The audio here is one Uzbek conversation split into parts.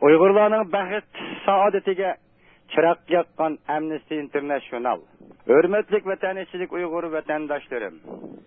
Uyg'urlarning baxt saodatiga chiroq yoqqan Amnesty International. Hurmatli vatanchilik Uyg'ur vatandoshlarim.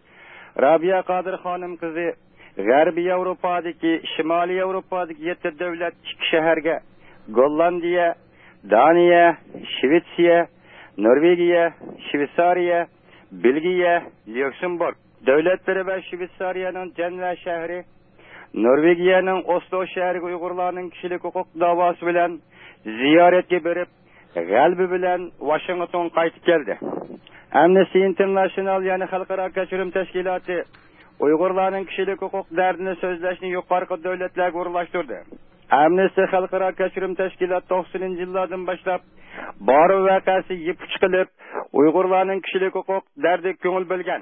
Rabia Qodir xonim qizi G'arbiy Yevropadagi, Shimoliy Yevropadagi 7 davlat, 2 shaharga Gollandiya, Daniya, Shvetsiya, Norvegiya, Shveysariya, Belgiya, Lüksemburg davlatlari va Shveysariyaning Janva shahri, Norvegiyaning Oslo shahriga Uyg'urlarning kishilik huquq da'vosi bilan ziyoratga berib, g'albi bilan Washington qaytib keldi. Amnesty International yani xalqaro kechirim tashkiloti Uyg'urlarning kishilik huquq dardini so'zlashni yuqorqi davlatlarga o'rlashtirdi. Amnesty xalqaro kechirim tashkiloti 90-yillardan boshlab bor voqeasi yipich qilib, Uyg'urlarning kishilik huquq dardi ko'ngil bilgan.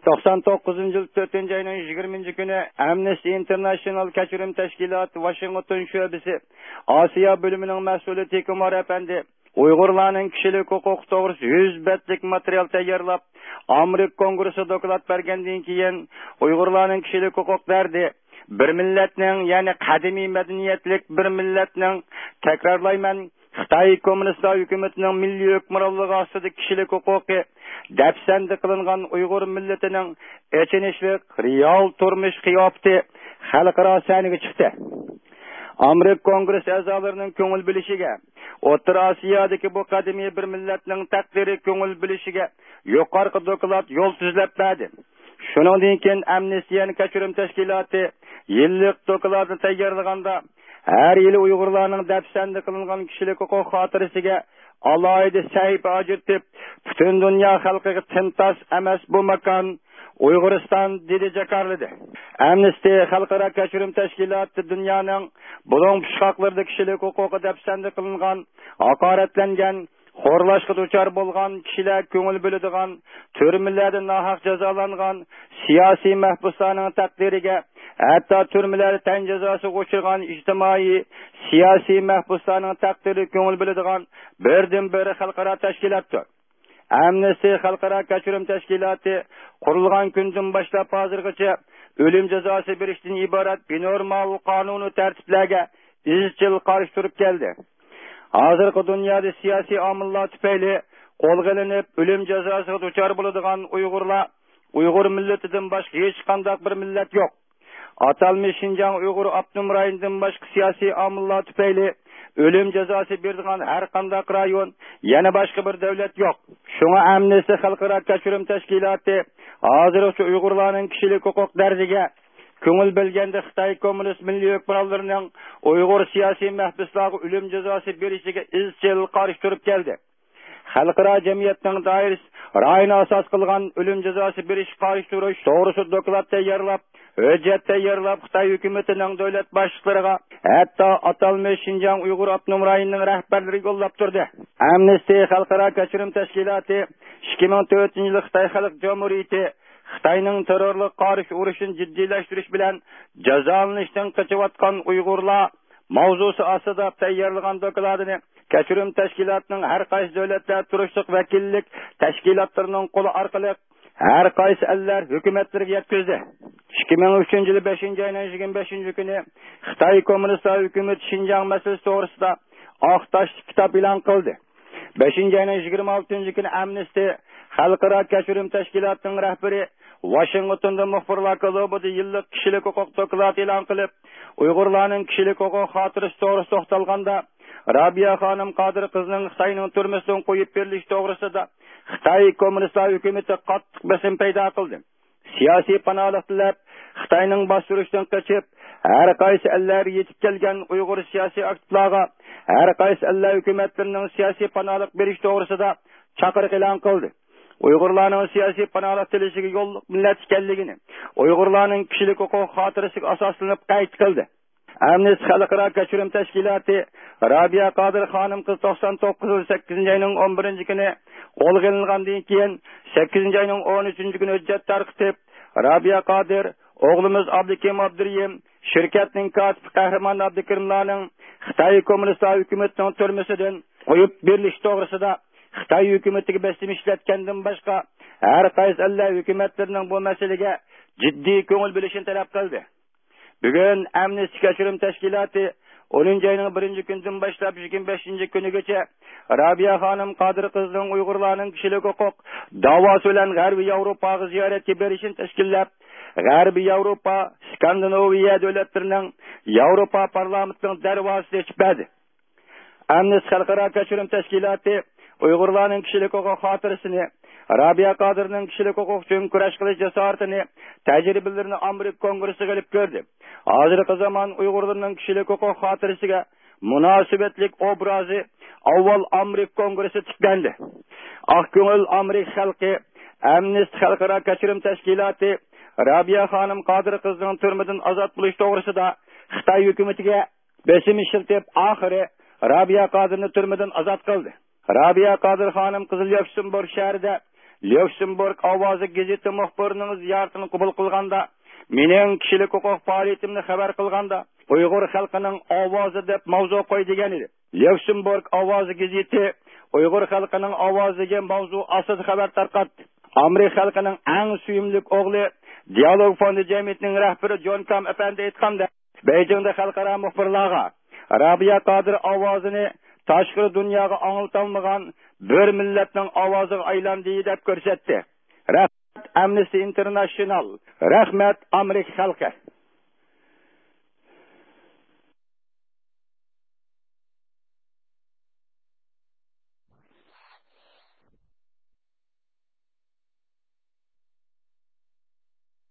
99-yil 4-oyning 20-kuni Amnesty International kechirim tashkiloti Washington sho'basi Osiyo bo'limining mas'uli Tekumar efendi Uyg'urlarning kishilik huquq to'g'risida 100 betlik material tayyorlab, Amerika Kongresi doklad bergandan keyin Uyg'urlarning kishilik huquq dardi bir millatning, ya'ni qadimiy madaniyatlik bir millatning, takrorlayman, Xitoy Kommunist hukumatining milliy hukmronligi ostida kishilik huquqi dafsanda qilingan Uyg'ur millatining echinishlik real turmush qiyofati xalqaro sahnaga chiqdi. Amerika Kongresi a'zolarining ko'ngil bilishiga, O'rta Osiyodagi bu qadimiy bir millatning taqdiri ko'ngil bilishiga yuqorqi doklad yo'l tuzlab berdi. Shuningdan keyin Amnesty kechirim tashkiloti yillik dokladni tayyorlaganda har yili Uyg'urlarning dafsanda qilingan kishilik huquq xotirasiga alohida sahifa ajratib, butun dunyo xalqiga tintas emas bu makon Uyg'uriston dedi jakarladi. Amnesty xalqaro kechirim tashkiloti dunyoning bulung pishqoqlarida kishilik huquqi dafsanda qilingan, haqoratlangan, xo'rlashga duchor bo'lgan kishilar ko'ngil biladigan, turmalarda nohaq jazolangan siyosiy mahbuslarning taqdiriga, hatto turmalarda tan jazosiga uchirgan ijtimoiy siyosiy mahbuslarning taqdiri ko'ngil biladigan birdan-bir xalqaro tashkilotdir. Amnesty xalqaro kechirim tashkiloti qurilgan kundan boshlab hozirgacha o'lim jazosi berishdan iborat benormal qonuniy tartiblarga izchil qarshi turib keldi. Hozirgi dunyoda siyosiy omillar tufayli qo'lga olinib o'lim jazosiga duchor bo'ladigan Uyg'urlar, Uyg'ur millatidan boshqa hech qanday bir millat yo'q. Atalmish Şinjan Uyg'ur avtonom rayonidan boshqa siyosiy omillar tufayli o'lim jazosi beradigan har qanday rayon, yana boshqa bir davlat yo'q. Shunga Amnesty xalqaro kechirim tashkiloti hozircha Uyg'urlarning kishilik huquq dardiga ko'ngil bilganda Xitoy Kommunist milliy hukmronlarining Uyg'ur siyosiy mahbuslarga o'lim jazosi berishiga izchil qarshi turib keldi. Xalqaro jamiyatning doirasi rayoni asos qilgan o'lim jazosi berish qarshi turish to'g'risida doklad tayyorlab, hujjat tayyorlab Xitoy hukumatining davlat boshliqlariga, hatto atalmish Şinjan Uyg'ur avtonom rayonining rahbarlariga yo'llab turdi. Amnesty xalqaro kechirim tashkiloti 2004-yil Xitoy Xalq Jumhuriyati Xitoyning terrorlik qarshi urushini jiddiylashtirish bilan jazolanishdan qochayotgan Uyg'urlar mavzusi asosida tayyorlagan dokladini kechirim tashkilotining har qaysi davlatlar turishliq vakillik tashkilotlarining qo'li orqali har qaysi ellar hukumatlariga yetkazdi. 2003-yil 5-oyning 25-kuni Xitoy Kommunist hukumati Şinjan masalasi to'g'risida oqtash kitob e'lon qildi. 5-oyning 26-kuni Amnesty xalqaro kechirim tashkilotining rahbari Washingtonda muxbirlar klubida yillik kishilik huquq dokladi e'lon qilib, Uyg'urlarning kishilik huquq xotirasi to'g'risida to'xtalganda, Rabia xonim Qodir qizning Xitoyning turmushdan qo'yib berilishi to'g'risida Xitoy Kommunist hukumati qattiq bosim paydo qildi. Siyosiy panohlik tilab, Xitoyning bostirishdan qochib, har qaysi ellar yetib kelgan Uyg'ur siyosiy aktivlarga har qaysi ellar hukumatlarining siyosiy panohlik berish to'g'risida chaqiriq e'lon qildi. Uyg'urlarning siyosiy panohlik tilishiga yo'lliq millat ekanligini, Uyg'urlarning kishilik huquq xotirasiga asoslanib qayd qildi. Amnesty xalqaro kechirim tashkiloti Rabia Qodir xonim qiz 99-yil 8-oyning 11-kuni qo'lga olingandan keyin 8-oyning 13-kuni hujjat tarqatib, Rabia Qodir o'g'limiz Abdukim Abduriyim shirkatning katibi Qahramon Abdukirimlarning Xitoy Kommunist hukumatining turmasidan qo'yib berilish to'g'risida Xitoy hukumatiga bosim ishlatgandan boshqa har qaysi ellar hukumatlarining bu masalaga jiddiy ko'ngil bilishini talab qildi. Bugun Amnesty kechirim tashkiloti 10 ayının 1. günden başlap 25. günügacha Rabia Hanım Qadir kızının Uyg'urlarning kishilik huquq da'vosi bilan G'arbiy Yevropaga ziyoratga berishini tashkillab, G'arbiy Yevropa, Skandinaviya davlatlarining Yevropa parlamentining darvozasini ochdi. Amnesty Xalqaro kechirim tashkiloti Uyg'urlarning kishilik huquq xotirasini, Rabia Qadirning kishilik huquq uchun kurash qilish jasoratini, tajribalarini Amerika Kongressiga olib ko'rdi. Hozirgi zamon Uyg'urlarning kishilik huquq xotirasiga munosabatlik obrazi avval Amerika Kongressi tiklandi. Aqko'ngil Amerika xalqi Amnesty Xalqaro kechirim tashkiloti Rabia Hanım Qadir qizining turmadan ozod bo'lish to'g'risida Xitoy hukumatiga besim ishlatib, oxiri Rabia Qadirni turmadan ozod qildi. Rabia Qadir Hanım qizi Lyuksemburg shahrida Lyuksemburg ovozi gazeti muxbirining ziyoratini qabul qilganda, mening kishilik huquq faoliyatimni xabar qilganda, Uyg'ur xalqining ovozi deb mavzu qo'ydigan edi. Lyuksemburg ovozi gazeti Uyg'ur xalqining ovozi degan mavzu asosiy xabar tarqatdi. Amerika xalqining eng suyimli o'g'li Dialog fondi jamiyatining rahbari John Kam efendi aytganda, Beijingda xalqaro muxbirlarga Rabia Qadir ovozini tashqi dunyoga anglitolmagan bir millatning ovoziga aylandi deb ko'rsatdi. Rahmat Amnesty International, rahmat Amerika xalqi.